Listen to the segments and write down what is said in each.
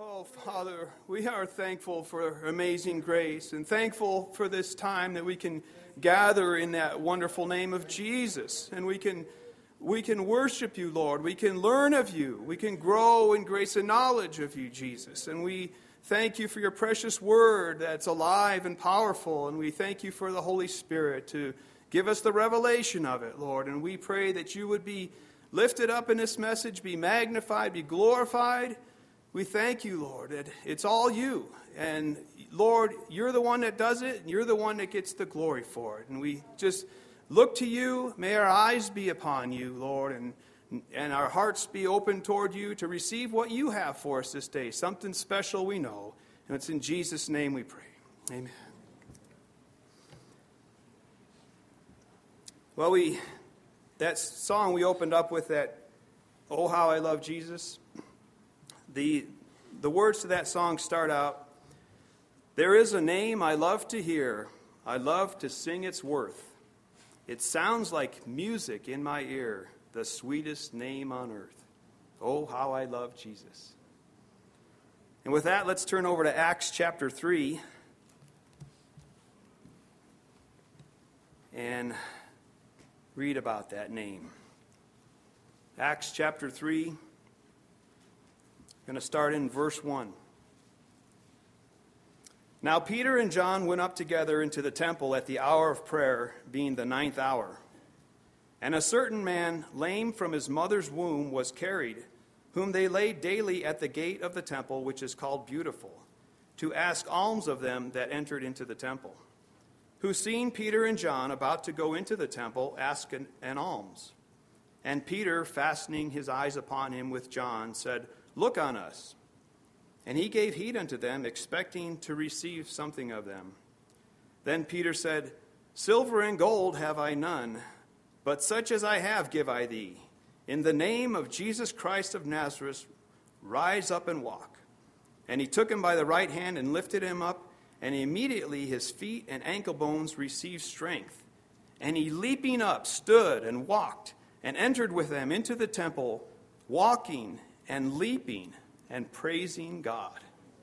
Oh, Father, we are thankful for amazing grace and thankful for this time that we can gather in that wonderful name of Jesus. And we can worship you, Lord. We can learn of you. We can grow in grace and knowledge of you, Jesus. And we thank you for your precious word that's alive and powerful. And we thank you for the Holy Spirit to give us the revelation of it, Lord. And we pray that you would be lifted up in this message, be magnified, be glorified. We thank you, Lord, that it's all you. And, Lord, you're the one that does it, and you're the one that gets the glory for it. And we just look to you. May our eyes be upon you, Lord, and our hearts be open toward you to receive what you have for us this day, something special we know. And it's in Jesus' name we pray. Amen. Well, that song we opened up with, that, "Oh, How I Love Jesus," the words to that song start out, "There is a name I love to hear, I love to sing its worth. It sounds like music in my ear, the sweetest name on earth. Oh, how I love Jesus." And with that, let's turn over to Acts chapter 3 and read about that name. Acts chapter 3. I'm going to start in verse 1. "Now Peter and John went up together into the temple at the hour of prayer, being the 9th hour. And a certain man, lame from his mother's womb, was carried, whom they laid daily at the gate of the temple, which is called Beautiful, to ask alms of them that entered into the temple. Who, seeing Peter and John about to go into the temple, asked an alms. And Peter, fastening his eyes upon him with John, said, 'Look on us.' And he gave heed unto them, expecting to receive something of them. Then Peter said, 'Silver and gold have I none, but such as I have give I thee. In the name of Jesus Christ of Nazareth, rise up and walk.' And he took him by the right hand and lifted him up, and immediately his feet and ankle bones received strength. And he, leaping up, stood and walked, and entered with them into the temple, walking and leaping and praising God."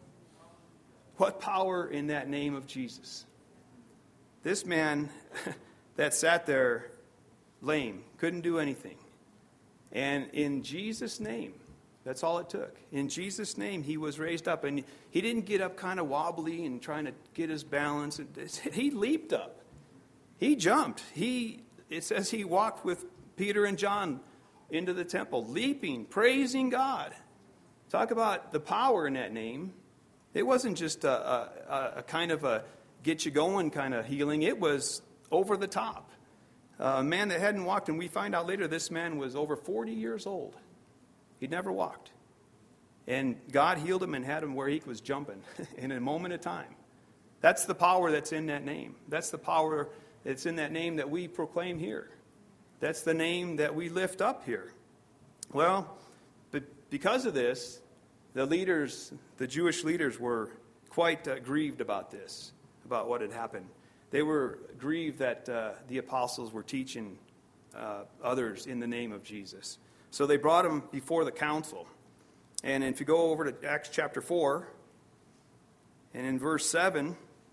What power in that name of Jesus. This man that sat there lame, couldn't do anything. And in Jesus' name, that's all it took. In Jesus' name, he was raised up. And he didn't get up kind of wobbly and trying to get his balance. He leaped up. He jumped. It says he walked with Peter and John into the temple, leaping, praising God. Talk about the power in that name. It wasn't just a kind of a get you going kind of healing. It was over the top. A man that hadn't walked, and we find out later this man was over 40 years old. He'd never walked. And God healed him and had him where he was jumping in a moment of time. That's the power that's in that name. That's the power that's in that name that we proclaim here. That's the name that we lift up here. Well, but because of this, the Jewish leaders were quite grieved about this, about what had happened. They were grieved that the apostles were teaching others in the name of Jesus. So they brought him before the council. And if you go over to Acts chapter 4, and in verse 7,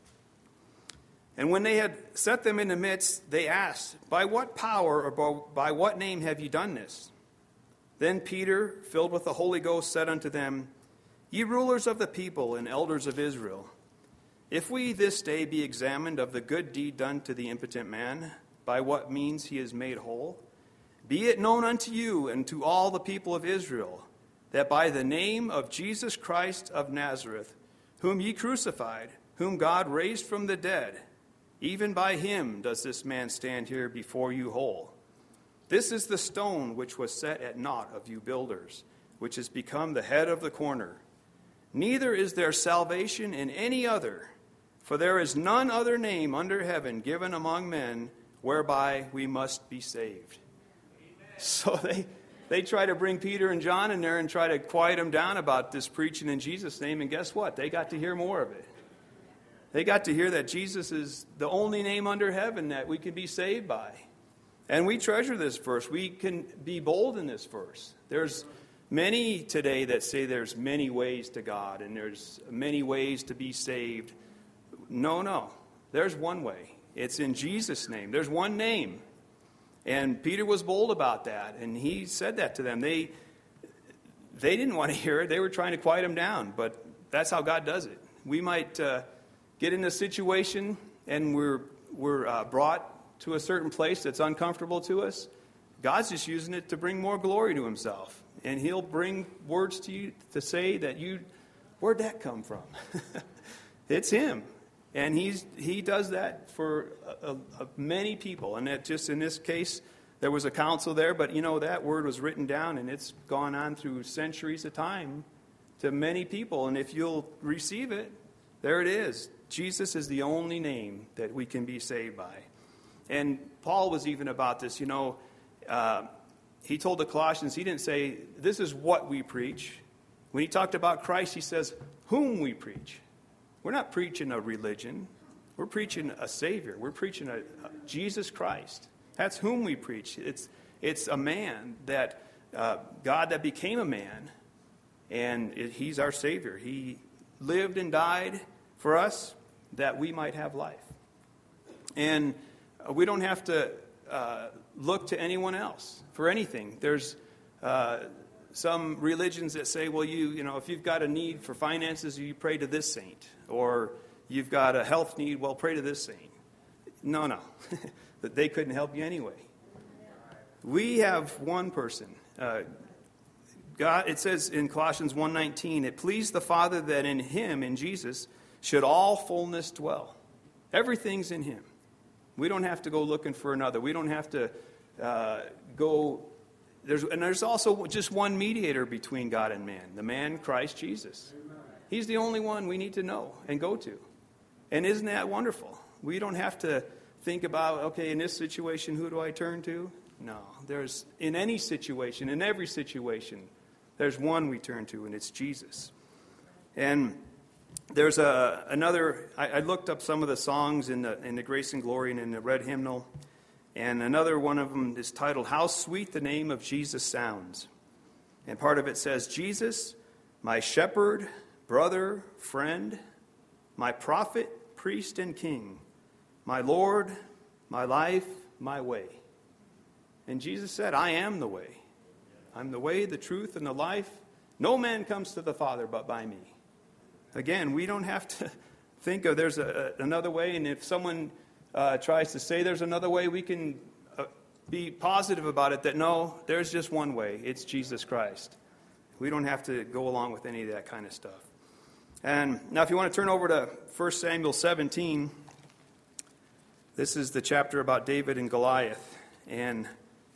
"And when they had set them in the midst, they asked, 'By what power or by what name have ye done this?' Then Peter, filled with the Holy Ghost, said unto them, 'Ye rulers of the people and elders of Israel, if we this day be examined of the good deed done to the impotent man, by what means he is made whole, be it known unto you and to all the people of Israel, that by the name of Jesus Christ of Nazareth, whom ye crucified, whom God raised from the dead, even by him does this man stand here before you whole. This is the stone which was set at naught of you builders, which has become the head of the corner. Neither is there salvation in any other, for there is none other name under heaven given among men whereby we must be saved.'" Amen. So they try to bring Peter and John in there and try to quiet them down about this preaching in Jesus' name, and guess what? They got to hear more of it. They got to hear that Jesus is the only name under heaven that we can be saved by. And we treasure this verse. We can be bold in this verse. There's many today that say there's many ways to God and there's many ways to be saved. No. There's one way. It's in Jesus' name. There's one name. And Peter was bold about that, and he said that to them. They didn't want to hear it. They were trying to quiet him down, but that's how God does it. We might get in a situation, and we're brought to a certain place that's uncomfortable to us. God's just using it to bring more glory to himself. And he'll bring words to you to say that where'd that come from? It's him. And he does that for many people. And that just in this case, there was a council there, but that word was written down, and it's gone on through centuries of time to many people. And if you'll receive it, there it is. Jesus is the only name that we can be saved by. And Paul was even about this, he told the Colossians, he didn't say, this is what we preach. When he talked about Christ, he says, whom we preach. We're not preaching a religion. We're preaching a Savior. We're preaching a Jesus Christ. That's whom we preach. It's a man that, God that became a man, and he's our Savior. He lived and died for us that we might have life. And we don't have to look to anyone else for anything. There's some religions that say, well, if you've got a need for finances, you pray to this saint. Or you've got a health need, well, pray to this saint. No. They couldn't help you anyway. We have one person. God, it says in Colossians 1:19, it pleased the Father that in him, in Jesus, should all fullness dwell. Everything's in him. We don't have to go looking for another. We don't have to go... There's also just one mediator between God and man, the man Christ Jesus. He's the only one we need to know and go to. And isn't that wonderful? We don't have to think about, okay, in this situation, who do I turn to? No. There's, in any situation, in every situation, there's one we turn to, and it's Jesus. And there's another, I looked up some of the songs in the Grace and Glory and in the Red Hymnal, and another one of them is titled, How Sweet the Name of Jesus Sounds. And part of it says, Jesus, my shepherd, brother, friend, my prophet, priest, and king, my Lord, my life, my way. And Jesus said, I am the way. I'm the way, the truth, and the life. No man comes to the Father but by me. Again, we don't have to think of there's another way, and if someone tries to say there's another way, we can be positive about it, that no, there's just one way. It's Jesus Christ. We don't have to go along with any of that kind of stuff. And now if you want to turn over to 1 Samuel 17, this is the chapter about David and Goliath. And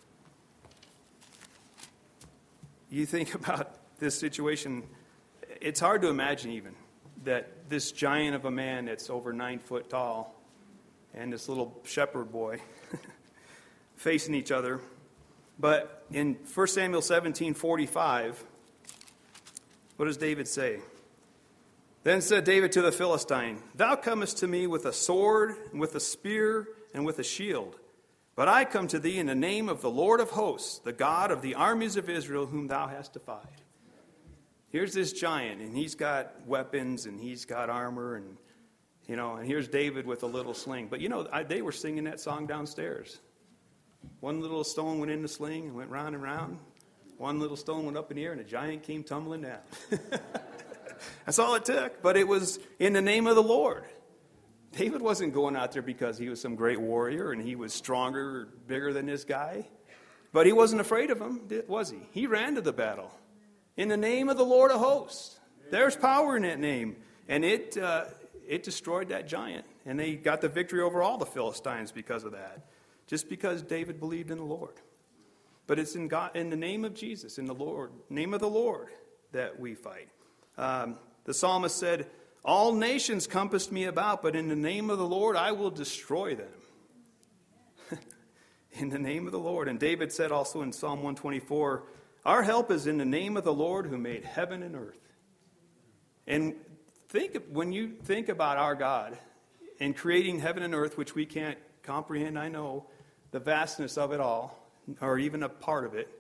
you think about this situation, it's hard to imagine even that this giant of a man that's over 9 foot tall and this little shepherd boy facing each other. But in 1 Samuel 17:45, what does David say? Then said David to the Philistine, Thou comest to me with a sword, and with a spear, and with a shield. But I come to thee in the name of the Lord of hosts, the God of the armies of Israel, whom thou hast defied. Here's this giant, and he's got weapons, and he's got armor, and here's David with a little sling. But they were singing that song downstairs. One little stone went in the sling and went round and round. One little stone went up in the air, and a giant came tumbling down. That's all it took. But it was in the name of the Lord. David wasn't going out there because he was some great warrior and he was stronger or bigger than this guy. But he wasn't afraid of him, was he? He ran to the battle. In the name of the Lord of hosts. There's power in that name. And it destroyed that giant. And they got the victory over all the Philistines because of that. Just because David believed in the Lord. But it's in God, in the name of Jesus, in the Lord, name of the Lord, that we fight. The psalmist said, All nations compassed me about, but in the name of the Lord I will destroy them. In the name of the Lord. And David said also in Psalm 124, Our help is in the name of the Lord who made heaven and earth. And when you think about our God and creating heaven and earth, which we can't comprehend, I know, the vastness of it all, or even a part of it.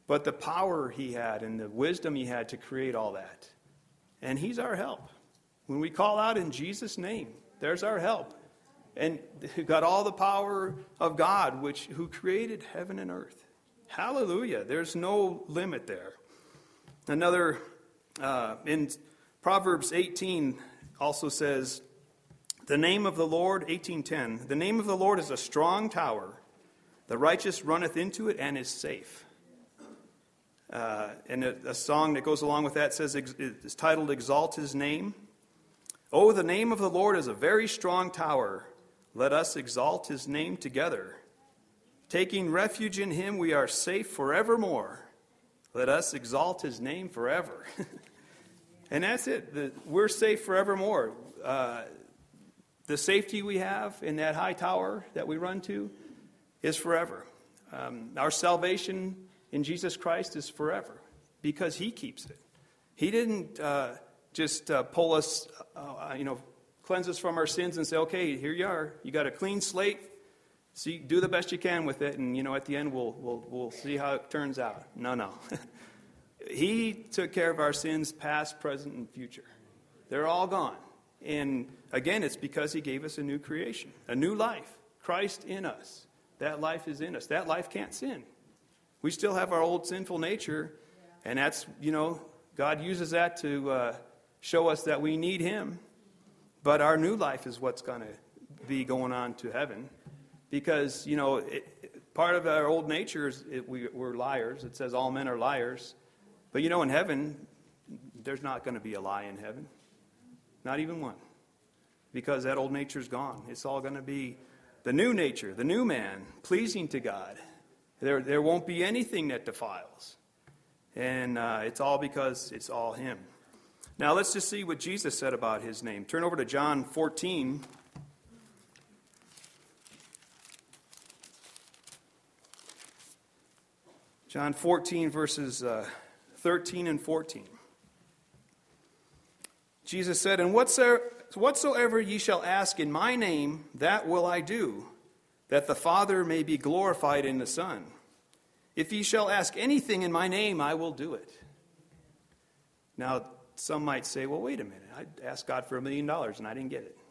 but the power he had and the wisdom he had to create all that. And he's our help. When we call out in Jesus' name, there's our help. And we've got all the power of God, who created heaven and earth. Hallelujah. There's no limit there. Another, in Proverbs 18 also says, the name of the Lord, 18:10, the name of the Lord is a strong tower. The righteous runneth into it and is safe. And a song that goes along with that says, it's titled, Exalt His Name. Oh, the name of the Lord is a very strong tower. Let us exalt His name together. Taking refuge in Him, we are safe forevermore. Let us exalt His name forever. And that's it. We're safe forevermore. The safety we have in that high tower that we run to is forever. Our salvation in Jesus Christ is forever because He keeps it. He didn't just pull us, cleanse us from our sins and say, okay, here you are. You got a clean slate. See, do the best you can with it, and at the end we'll see how it turns out. No. He took care of our sins, past, present, and future. They're all gone. And again, it's because He gave us a new creation, a new life. Christ in us. That life is in us. That life can't sin. We still have our old sinful nature, and that's, God uses that to show us that we need Him. But our new life is what's going to be going on to heaven. Because, part of our old nature is we're liars. It says all men are liars. But, in heaven, there's not going to be a lie in heaven. Not even one. Because that old nature's gone. It's all going to be the new nature, the new man, pleasing to God. There won't be anything that defiles. And it's all because it's all Him. Now, let's just see what Jesus said about His name. Turn over to John 14. John 14, verses 13 and 14. Jesus said, And whatsoever ye shall ask in my name, that will I do, that the Father may be glorified in the Son. If ye shall ask anything in my name, I will do it. Now, some might say, well, wait a minute. I asked God for $1 million and I didn't get it.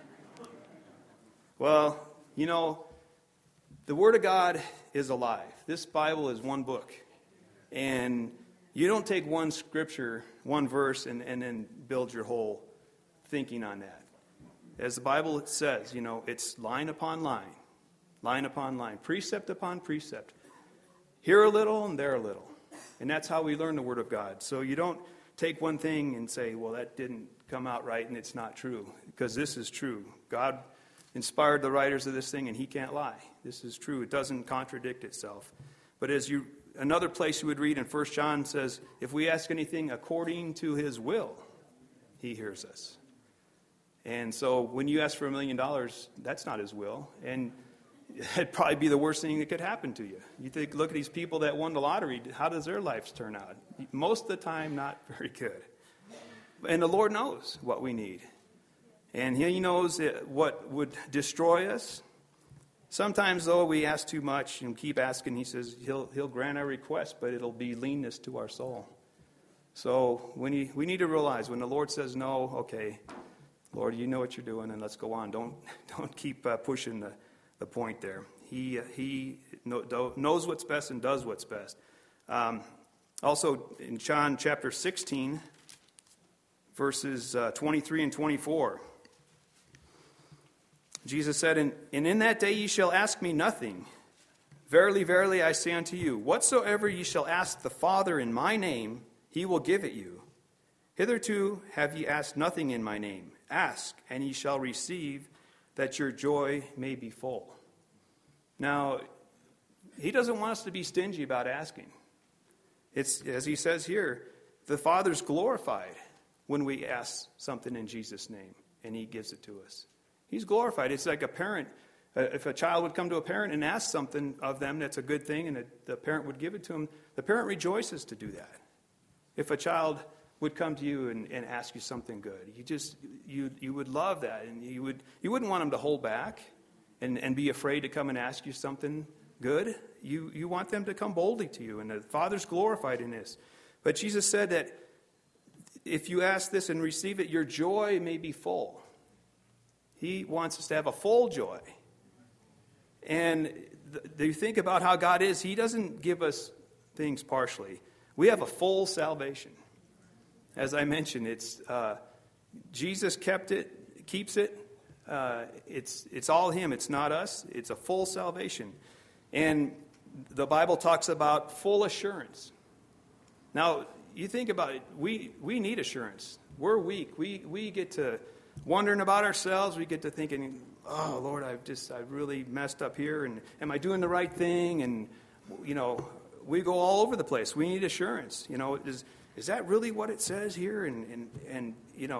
Well, the Word of God is alive. This Bible is one book. And you don't take one scripture, one verse, and then build your whole thinking on that. As the Bible says, it's line upon line, line upon line, precept upon precept. Here a little and there a little. And that's how we learn the Word of God. So you don't take one thing and say, well, that didn't come out right and it's not true. Because this is true. God inspired the writers of this thing and He can't lie. This is true. It doesn't contradict itself. But another place you would read in 1 John says, if we ask anything according to His will, He hears us. And so when you ask for $1 million, that's not His will. And it'd probably be the worst thing that could happen to you. You look at these people that won the lottery. How does their lives turn out? Most of the time, not very good. And the Lord knows what we need. And He knows what would destroy us. Sometimes, though, we ask too much and keep asking. He says He'll grant our request, but it'll be leanness to our soul. So we need to realize when the Lord says no, okay, Lord, you know what you're doing, and let's go on. Don't keep pushing the point there. He knows what's best and does what's best. Also, in John chapter 16, verses 23 and 24, Jesus said, And in that day ye shall ask me nothing. Verily, verily, I say unto you, whatsoever ye shall ask the Father in my name, He will give it you. Hitherto have ye asked nothing in my name. Ask, and ye shall receive, that your joy may be full. Now, He doesn't want us to be stingy about asking. It's, as He says here, the Father's glorified when we ask something in Jesus' name, and He gives it to us. He's glorified. It's like a parent. If a child would come to a parent and ask something of them that's a good thing, and the parent would give it to them, the parent rejoices to do that. If a child would come to you and ask you something good, you would love that, and you wouldn't want them to hold back and be afraid to come and ask you something Good. You want them to come boldly to you, and the Father's glorified in this. But Jesus said that if you ask this and receive it, your joy may be full. He wants us to have a full joy. And you think about how God is. He doesn't give us things partially. We have a full salvation. As I mentioned, it's Jesus keeps it. It's all Him. It's not us. It's a full salvation. And the Bible talks about full assurance. Now, you think about it. We need assurance. We're weak. We get to wondering about ourselves. We get to thinking, oh, Lord, I've really messed up here. And am I doing the right thing? And, we go all over the place. We need assurance. Is that really what it says here? And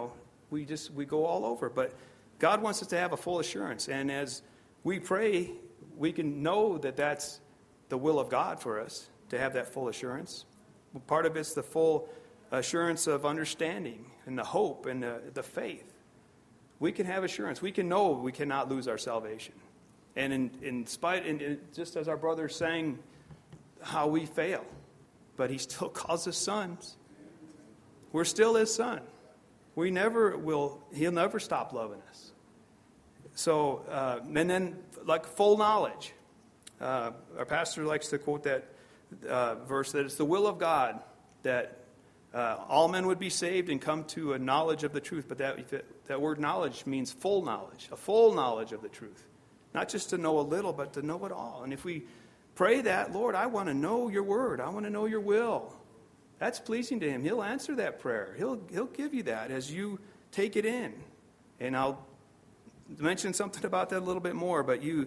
we go all over. But God wants us to have a full assurance. And as we pray, we can know that that's the will of God for us, to have that full assurance. Part of it's the full assurance of understanding and the hope and the faith. We can have assurance. We can know we cannot lose our salvation. And in spite, just as our brother sang, how we fail, but He still calls us sons. We're still His son. He'll never stop loving us. So, and then like full knowledge. Our pastor likes to quote that verse, that it's the will of God that all men would be saved and come to a knowledge of the truth. But that word knowledge means full knowledge, a full knowledge of the truth. Not just to know a little, but to know it all. And if we pray that, Lord, I want to know your word. I want to know your will. That's pleasing to Him. He'll answer that prayer. He'll give you that as you take it in. And I'll mention something about that a little bit more. But you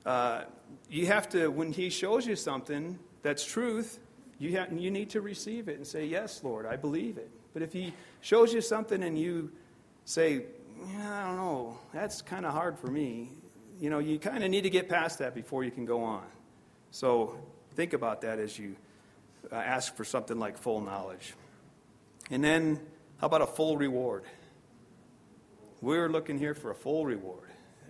have to, when He shows you something that's truth, you need to receive it and say, yes, Lord, I believe it. But if He shows you something and you say, I don't know, that's kind of hard for me, you kind of need to get past that before you can go on. So think about that as you ask for something like full knowledge. And then, how about a full reward? We're looking here for a full reward.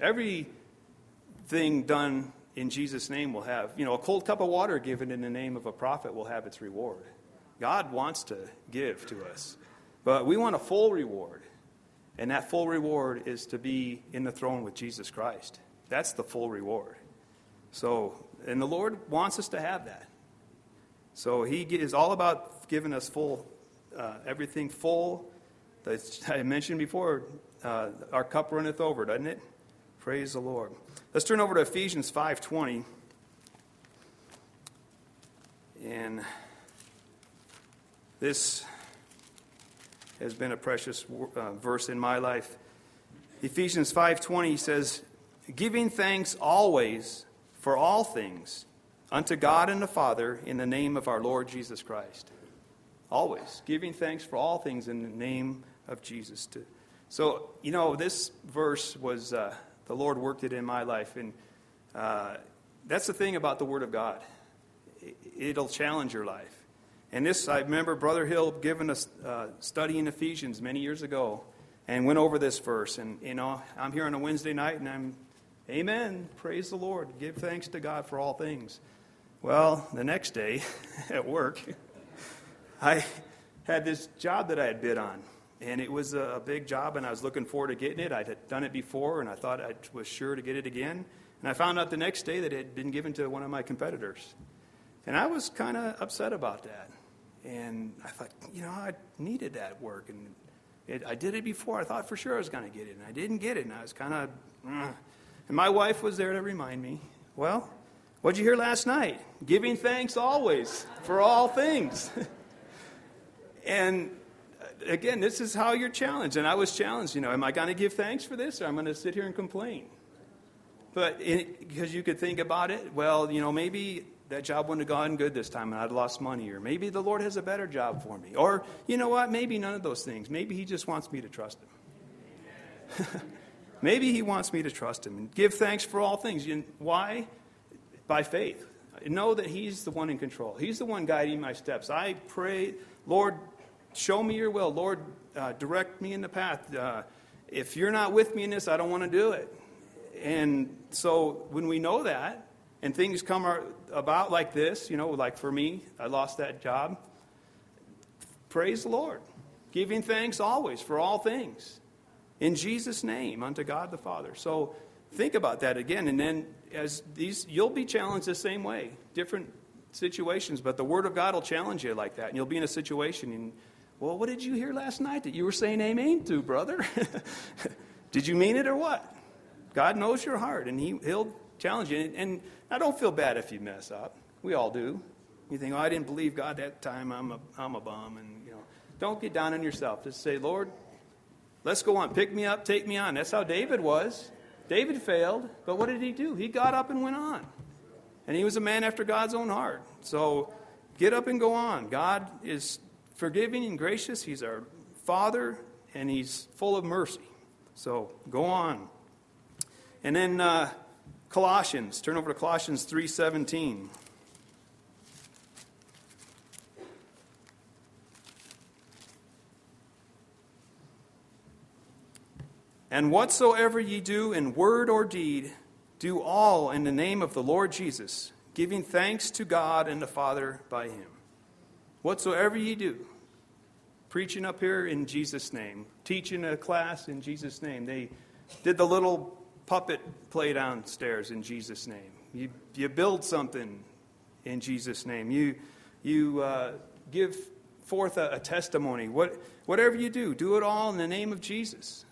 Everything done in Jesus' name will have, a cold cup of water given in the name of a prophet will have its reward. God wants to give to us. But we want a full reward. And that full reward is to be in the throne with Jesus Christ. That's the full reward. So, and the Lord wants us to have that. So He is all about giving us full, everything full. I mentioned before, our cup runneth over, doesn't it? Praise the Lord. Let's turn over to Ephesians 5:20. And this has been a precious verse in my life. Ephesians 5:20 says, giving thanks always for all things unto God and the Father in the name of our Lord Jesus Christ. Always. Giving thanks for all things in the name of Jesus. So, this verse was, the Lord worked it in my life. And that's the thing about the Word of God. It'll challenge your life. And this, I remember Brother Hill giving us study in Ephesians many years ago and went over this verse. And, I'm here on a Wednesday night and amen, praise the Lord, give thanks to God for all things. Well, the next day at work, I had this job that I had bid on. And it was a big job, and I was looking forward to getting it. I had done it before, and I thought I was sure to get it again. And I found out the next day that it had been given to one of my competitors. And I was kind of upset about that. And I thought, I needed that work. And I did it before. I thought for sure I was going to get it. And I didn't get it. And I was kind of, And my wife was there to remind me, well, what'd you hear last night? Giving thanks always for all things. And again, this is how you're challenged. And I was challenged, am I going to give thanks for this or I'm going to sit here and complain? But because you could think about it, well, maybe that job wouldn't have gone good this time and I'd lost money. Or maybe the Lord has a better job for me. Or, you know what, maybe none of those things. Maybe He just wants me to trust Him. Maybe He wants me to trust Him and give thanks for all things. Why? By faith. Know that He's the one in control. He's the one guiding my steps. I pray, Lord, show me your will. Lord, direct me in the path. If you're not with me in this, I don't want to do it. And so when we know that, and things come about like this, like for me, I lost that job. Praise the Lord. Giving thanks always for all things. In Jesus' name, unto God the Father. So think about that again. And then you'll be challenged the same way. Different situations, but the Word of God will challenge you like that. And you'll be in a situation and, well, what did you hear last night that you were saying amen to, brother? Did you mean it or what? God knows your heart, and He'll challenge you. And I don't feel bad if you mess up. We all do. You think, I didn't believe God that time. I'm a bum, and don't get down on yourself. Just say, Lord, let's go on. Pick me up, take me on. That's how David was. David failed, but what did he do? He got up and went on. And he was a man after God's own heart. So get up and go on. God is forgiving and gracious. He's our Father, and He's full of mercy. So go on. And then Colossians. Turn over to Colossians 3:17. And whatsoever ye do in word or deed, do all in the name of the Lord Jesus, giving thanks to God and the Father by Him. Whatsoever ye do, preaching up here in Jesus' name, teaching a class in Jesus' name. They did the little puppet play downstairs in Jesus' name. You build something in Jesus' name. You give forth a testimony. Whatever you do it all in the name of Jesus.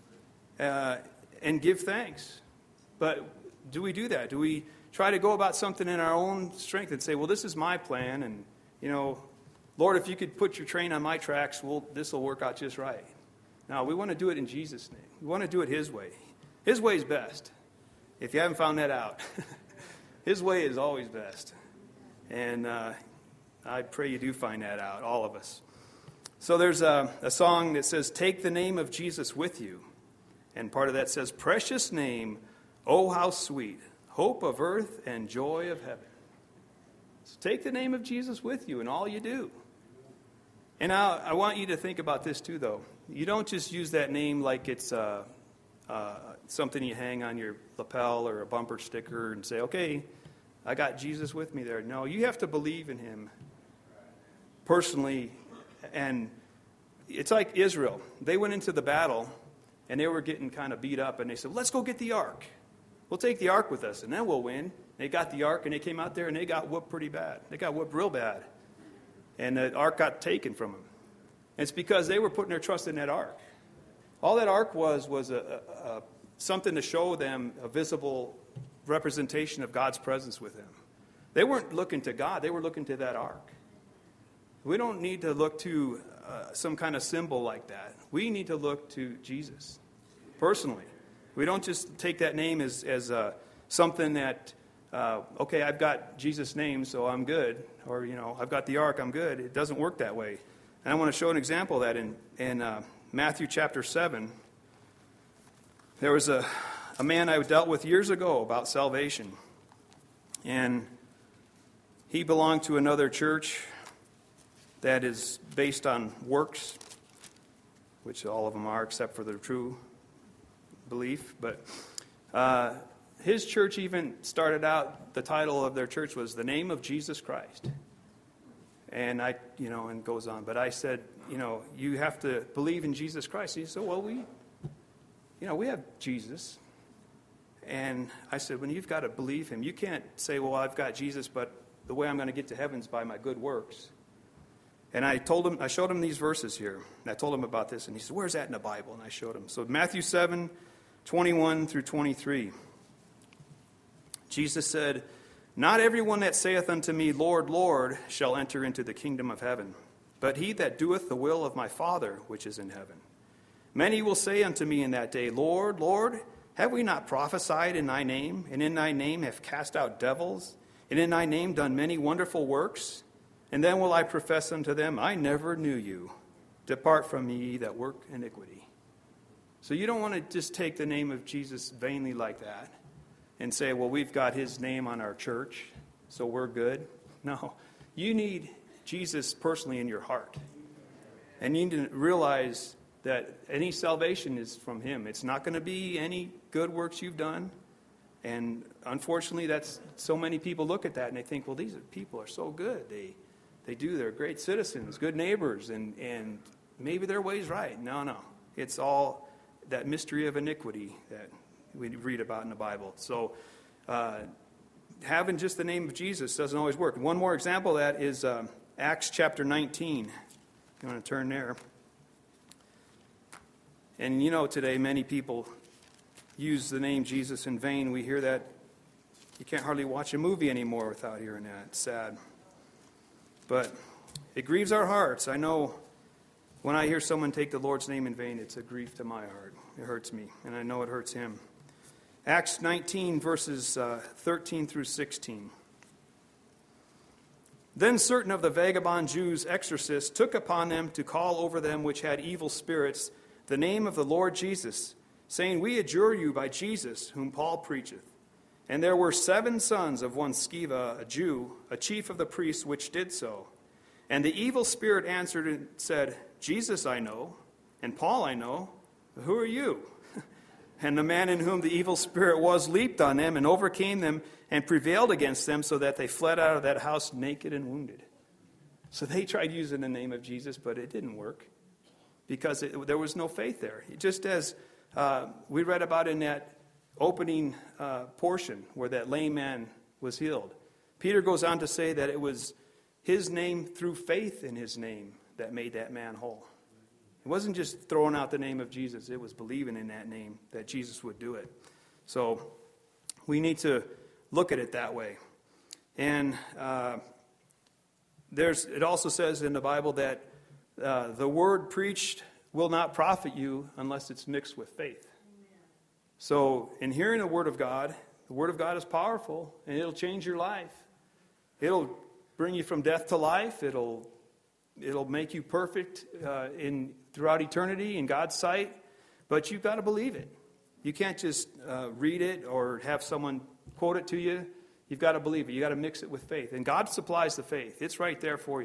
And give thanks. But do we do that? Do we try to go about something in our own strength and say, well, this is my plan, and, Lord, if you could put your train on my tracks, this will work out just right. No, we want to do it in Jesus' name. We want to do it His way. His way is best. If you haven't found that out, His way is always best. And I pray you do find that out, all of us. So there's a song that says, take the name of Jesus with you. And part of that says, precious name, oh how sweet, hope of earth and joy of heaven. So take the name of Jesus with you in all you do. And I want you to think about this too, though. You don't just use that name like it's something you hang on your lapel or a bumper sticker and say, okay, I got Jesus with me there. No, you have to believe in Him personally. And it's like Israel. They went into the battle, and they were getting kind of beat up, and they said, let's go get the ark. We'll take the ark with us, and then we'll win. They got the ark, and they came out there, and they got whooped pretty bad. They got whooped real bad. And the ark got taken from them. And it's because they were putting their trust in that ark. All that ark was something to show them a visible representation of God's presence with them. They weren't looking to God. They were looking to that ark. We don't need to look to some kind of symbol like that. We need to look to Jesus personally. We don't just take that name as something that, okay, I've got Jesus' name, so I'm good. Or, I've got the ark, I'm good. It doesn't work that way. And I want to show an example of that in Matthew chapter 7. There was a man I dealt with years ago about salvation. And he belonged to another church that is based on works, which all of them are except for the true belief. But his church even started out, the title of their church was The Name of Jesus Christ. And and goes on. But I said, you have to believe in Jesus Christ. He said, well, we have Jesus. And I said, when you've got to believe Him, you can't say, well, I've got Jesus, but the way I'm going to get to heaven is by my good works. And I showed him these verses here. And I told him about this, and he said, where's that in the Bible? And I showed him. So Matthew 7, 21 through 23. Jesus said, not everyone that saith unto me, Lord, Lord, shall enter into the kingdom of heaven, but he that doeth the will of my Father which is in heaven. Many will say unto me in that day, Lord, Lord, have we not prophesied in thy name, and in thy name have cast out devils, and in thy name done many wonderful works? And then will I profess unto them, I never knew you. Depart from me, ye that work iniquity. So you don't want to just take the name of Jesus vainly like that and say, well, we've got His name on our church, so we're good. No, you need Jesus personally in your heart. And you need to realize that any salvation is from Him. It's not going to be any good works you've done. And unfortunately, that's so many people look at that and they think, well, these people are so good. They're great citizens, good neighbors, and maybe their way's right. No. It's all that mystery of iniquity that we read about in the Bible. So having just the name of Jesus doesn't always work. One more example of that is Acts chapter 19. You want to turn there. And today many people use the name Jesus in vain. We hear that. You can't hardly watch a movie anymore without hearing that. It's sad. But it grieves our hearts. I know when I hear someone take the Lord's name in vain, it's a grief to my heart. It hurts me, and I know it hurts him. Acts 19, verses 13 through 16. Then certain of the vagabond Jews, exorcists, took upon them to call over them which had evil spirits the name of the Lord Jesus, saying, We adjure you by Jesus, whom Paul preacheth. And there were 7 sons of one Sceva, a Jew, a chief of the priests, which did so. And the evil spirit answered and said, Jesus I know, and Paul I know, but who are you? And the man in whom the evil spirit was leaped on them and overcame them and prevailed against them, so that they fled out of that house naked and wounded. So they tried using the name of Jesus, but it didn't work because there was no faith there. Just as we read about in that opening portion where that lame man was healed. Peter goes on to say that it was his name through faith in his name that made that man whole. It wasn't just throwing out the name of Jesus. It was believing in that name that Jesus would do it. So we need to look at it that way. And it also says in the Bible that the word preached will not profit you unless it's mixed with faith. So in hearing the Word of God is powerful, and it'll change your life. It'll bring you from death to life. It'll make you perfect throughout eternity in God's sight. But you've got to believe it. You can't just read it or have someone quote it to you. You've got to believe it. You've got to mix it with faith. And God supplies the faith. It's right there for you.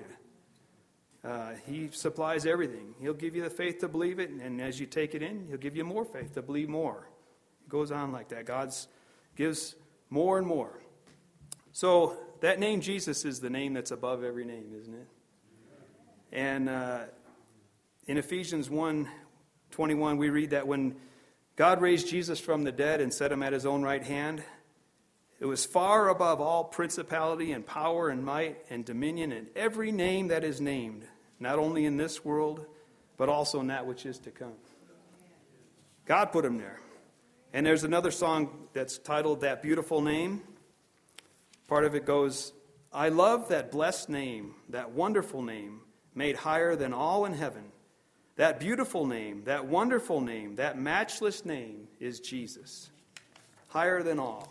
He supplies everything. He'll give you the faith to believe it, and as you take it in, He'll give you more faith to believe more. It goes on like that. God gives more and more. So that name Jesus is the name that's above every name, isn't it? And in Ephesians 1:21, we read that when God raised Jesus from the dead and set Him at His own right hand, it was far above all principality and power and might and dominion and every name that is named, not only in this world, but also in that which is to come. God put Him there. And there's another song that's titled That Beautiful Name. Part of it goes, I love that blessed name, that wonderful name, made higher than all in heaven. That beautiful name, that wonderful name, that matchless name is Jesus. Higher than all.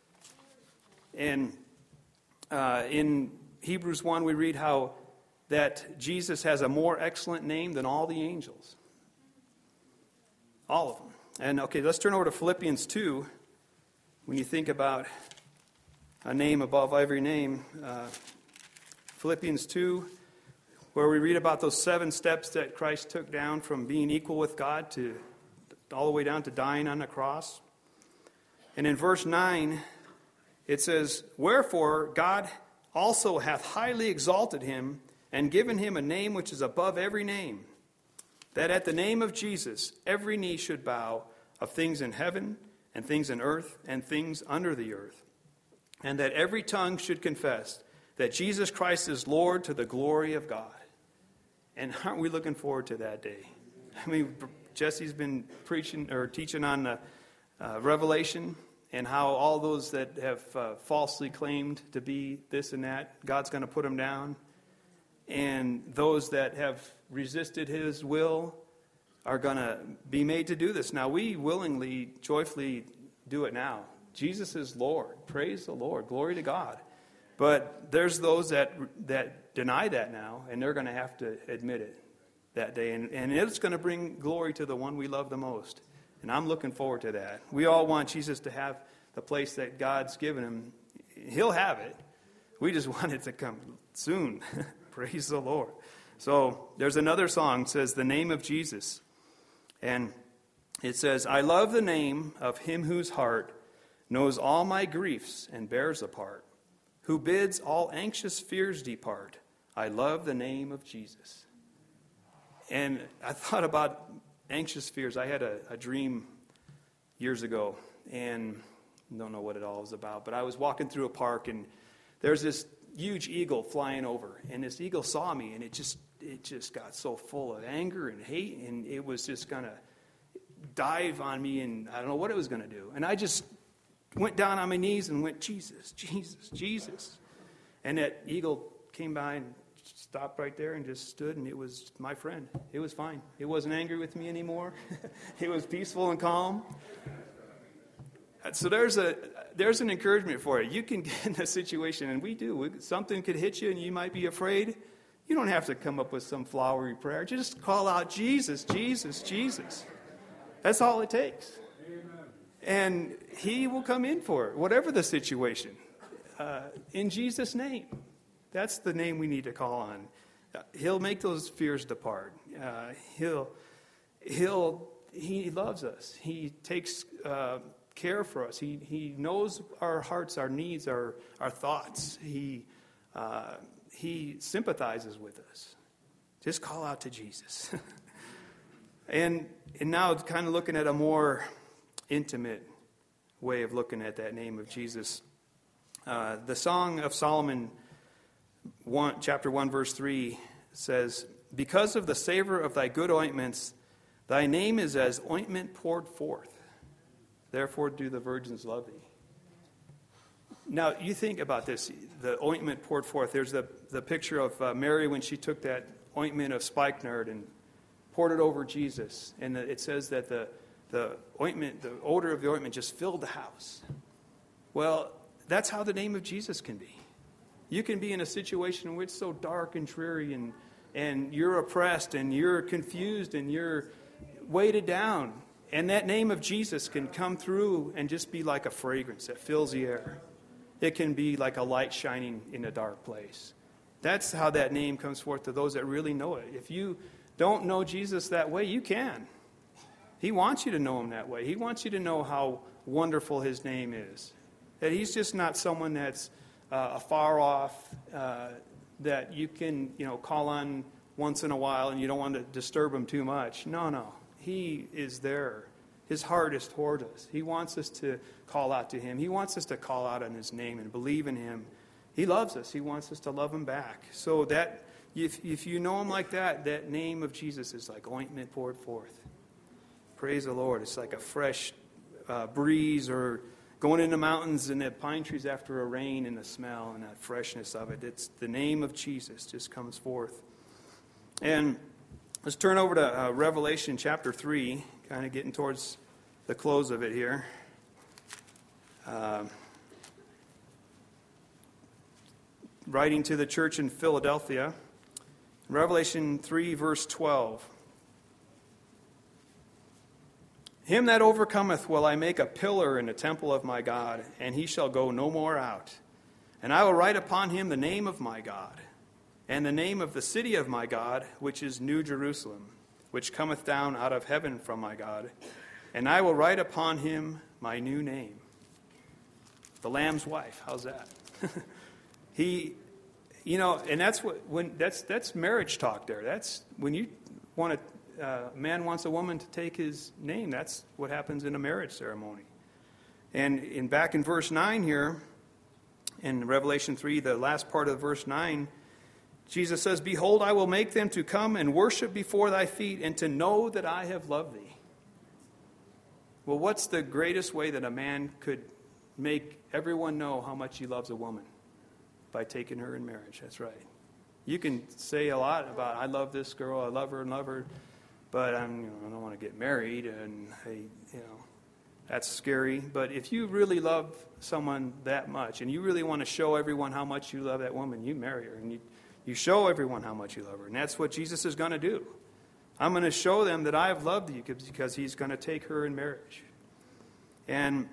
And in Hebrews 1, we read how that Jesus has a more excellent name than all the angels. All of them. And okay, let's turn over to Philippians 2. When you think about a name above every name, Philippians 2, where we read about those 7 steps that Christ took down from being equal with God to all the way down to dying on the cross. And in verse 9, it says, Wherefore God also hath highly exalted Him, and given Him a name which is above every name, that at the name of Jesus every knee should bow, of things in heaven, and things in earth, and things under the earth, and that every tongue should confess that Jesus Christ is Lord, to the glory of God. And aren't we looking forward to that day? I mean, Jesse's been preaching or teaching on the Revelation, and how all those that have falsely claimed to be this and that, God's going to put them down. And those that have resisted His will are going to be made to do this. Now, we willingly, joyfully do it now. Jesus is Lord. Praise the Lord. Glory to God. But there's those that deny that now, and they're going to have to admit it that day. And it's going to bring glory to the one we love the most. And I'm looking forward to that. We all want Jesus to have the place that God's given Him. He'll have it. We just want it to come soon. Praise the Lord. So there's another song. It says, The Name of Jesus. And it says, I love the name of Him whose heart knows all my griefs and bears a part, who bids all anxious fears depart. I love the name of Jesus. And I thought about anxious fears. I had a dream years ago, and don't know what it all was about, but I was walking through a park, and there's this huge eagle flying over, and this eagle saw me, and it just got so full of anger and hate, and it was just going to dive on me, and I don't know what it was going to do. And I just went down on my knees and went, Jesus, Jesus, Jesus. And that eagle came by and stopped right there and just stood, and it was my friend. It was fine. It wasn't angry with me anymore. It was peaceful and calm. So there's an encouragement for you. You can get in a situation, and we do. Something could hit you, and you might be afraid. You don't have to come up with some flowery prayer. Just call out, Jesus, Jesus, Jesus. That's all it takes. And he will come in for it, whatever the situation. In Jesus' name. That's the name we need to call on. He'll make those fears depart. He loves us. He takes care for us. He knows our hearts, our needs, our thoughts. He sympathizes with us. Just call out to Jesus. And now kind of looking at a more intimate way of looking at that name of Jesus. The Song of Solomon, chapter 1, verse 3 says, because of the savor of thy good ointments, thy name is as ointment poured forth. Therefore do the virgins love thee. Now, you think about this, the ointment poured forth. There's the picture of Mary when she took that ointment of spikenard and poured it over Jesus. And it says that the odor of the ointment just filled the house. Well, that's how the name of Jesus can be. You can be in a situation where it's so dark and dreary and you're oppressed and you're confused and you're weighted down. And that name of Jesus can come through and just be like a fragrance that fills the air. It can be like a light shining in a dark place. That's how that name comes forth to those that really know it. If you don't know Jesus that way, you can. He wants you to know him that way. He wants you to know how wonderful his name is. That he's just not someone that's afar off, that you can, call on once in a while and you don't want to disturb him too much. No. He is there. His heart is toward us. He wants us to call out to him. He wants us to call out on his name and believe in him. He loves us. He wants us to love him back. So that if you know him like that, that name of Jesus is like ointment poured forth. Praise the Lord. It's like a fresh breeze, or going in the mountains and the pine trees after a rain, and the smell and that freshness of it. It's the name of Jesus just comes forth. And let's turn over to Revelation chapter 3, kind of getting towards the close of it here. Writing to the church in Philadelphia, Revelation 3, verse 12. Him that overcometh will I make a pillar in the temple of my God, and he shall go no more out. And I will write upon him the name of my God, and the name of the city of my God, which is New Jerusalem, which cometh down out of heaven from my God. And I will write upon him my new name. The Lamb's wife. How's that? And that's marriage talk there. That's when you want to. Man wants a woman to take his name. That's what happens in a marriage ceremony. And back in verse 9 here, in Revelation 3, the last part of verse 9, Jesus says, behold, I will make them to come and worship before thy feet, and to know that I have loved thee. Well, what's the greatest way that a man could make everyone know how much he loves a woman? By taking her in marriage. That's right. You can say a lot about, I love this girl, I love her, but I don't want to get married, and that's scary. But if you really love someone that much, and you really want to show everyone how much you love that woman, you marry her, and you show everyone how much you love her. And that's what Jesus is going to do. I'm going to show them that I have loved you, because he's going to take her in marriage. And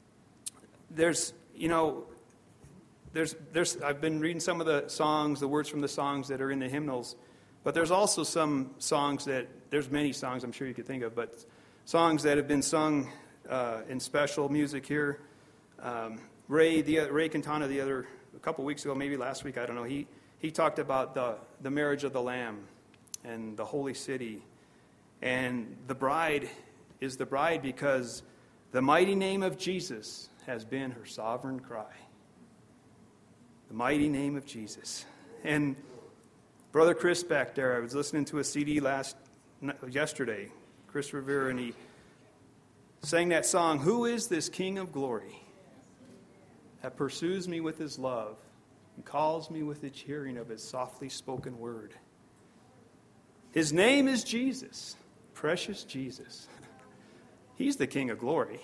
I've been reading some of the songs, the words from the songs that are in the hymnals, but there's also some songs there's many songs I'm sure you could think of, but songs that have been sung in special music here. Ray Quintana a couple weeks ago, maybe last week, I don't know, he talked about the marriage of the Lamb and the holy city. And the bride is the bride because the mighty name of Jesus has been her sovereign cry. The mighty name of Jesus. And Brother Chris back there, I was listening to a CD yesterday, Chris Revere, and he sang that song, "Who is this King of Glory that pursues me with his love and calls me with the hearing of his softly spoken word? His name is Jesus, precious Jesus." He's the King of Glory.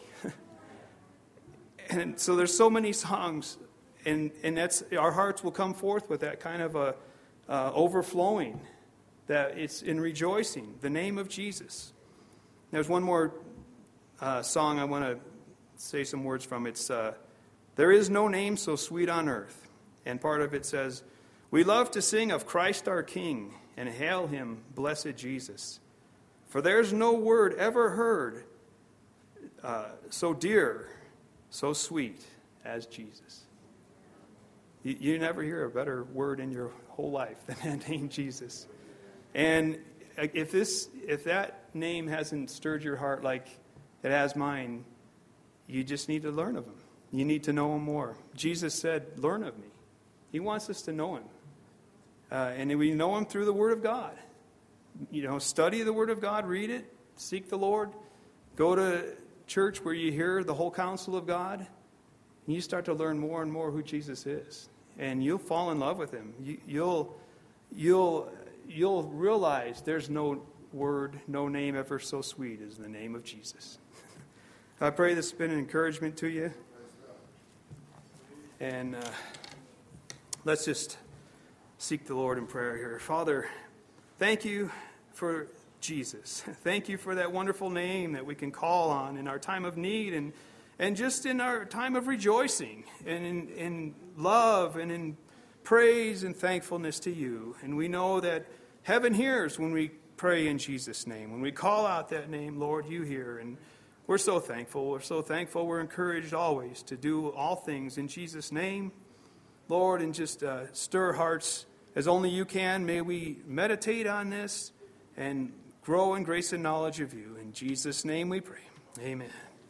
And so there's so many songs, and that's our hearts will come forth with that kind of a overflowing, that it's in rejoicing, the name of Jesus. There's one more song I want to say some words from. It's "There is no name so sweet on earth." And part of it says, "We love to sing of Christ our King and hail him, blessed Jesus. For there's no word ever heard so dear, so sweet as Jesus." You never hear a better word in your whole life than that name, Jesus. And if that name hasn't stirred your heart like it has mine, you just need to learn of him. You need to know him more. Jesus said, "Learn of me." He wants us to know him. And we know him through the Word of God. Study the Word of God, read it, seek the Lord. Go to church where you hear the whole counsel of God. And you start to learn more and more who Jesus is. And you'll fall in love with him. You'll realize there's no word, no name ever so sweet as the name of Jesus. I pray this has been an encouragement to you. And let's just seek the Lord in prayer here. Father, thank you for Jesus. Thank you for that wonderful name that we can call on in our time of need and just in our time of rejoicing and in love and in praise and thankfulness to you. And we know that heaven hears when we pray in Jesus' name. When we call out that name, Lord, you hear. And we're so thankful. We're so thankful. We're encouraged always to do all things in Jesus' name, Lord, and just stir hearts as only you can. May we meditate on this and grow in grace and knowledge of you. In Jesus' name we pray. Amen.